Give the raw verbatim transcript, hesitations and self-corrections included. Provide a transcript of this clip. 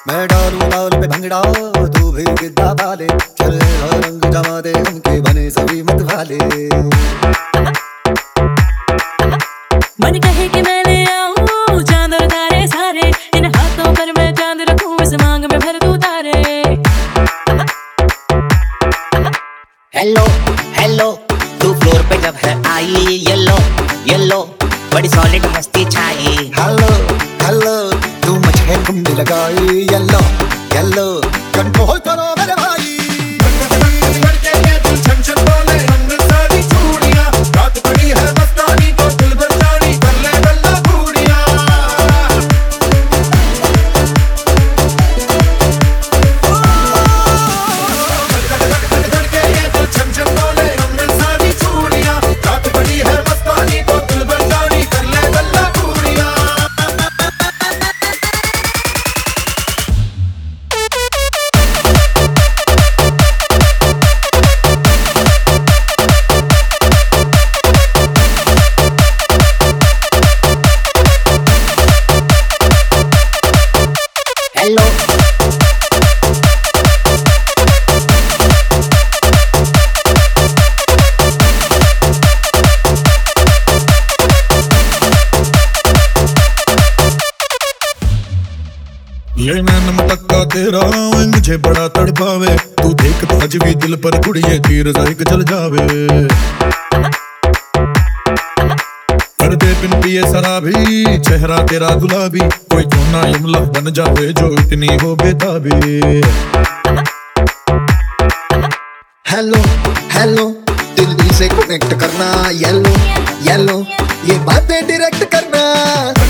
मैं डालू ताल पे भंगड़ा तू भी गिद्दा पाले, चल रंग जमा दे उनके बने सभी मत वाले। मन कहे कि मैं ले आऊं चांद और तारे सारे, इन हाथों पर मैं चांद रखूं इस मांग में भर दूं तारे। हेलो हेलो तू फ्लोर पे जब है आई, येलो येलो बड़ी सॉलिड मस्ती छाई। हेलो हेलो तू मुझे कुंडी लगाई, येलो येलो कंट्रोल करो मेरे भाई। हेलो ये नैन मटक्का तेरा ओए मुझे बड़ा तड़पावे, तू देख तो आज भी दिल पर कुड़िए तीर जाइक चल जावे। कर दे बिन पिए शराबी चेहरा तेरा गुलाबी, कोई क्यों ना यमला बन जावे जो इतनी हो बेताबी। हेलो हेलो दिल दिल से कनेक्ट करना, येलो येलो ये बातें डायरेक्ट करना।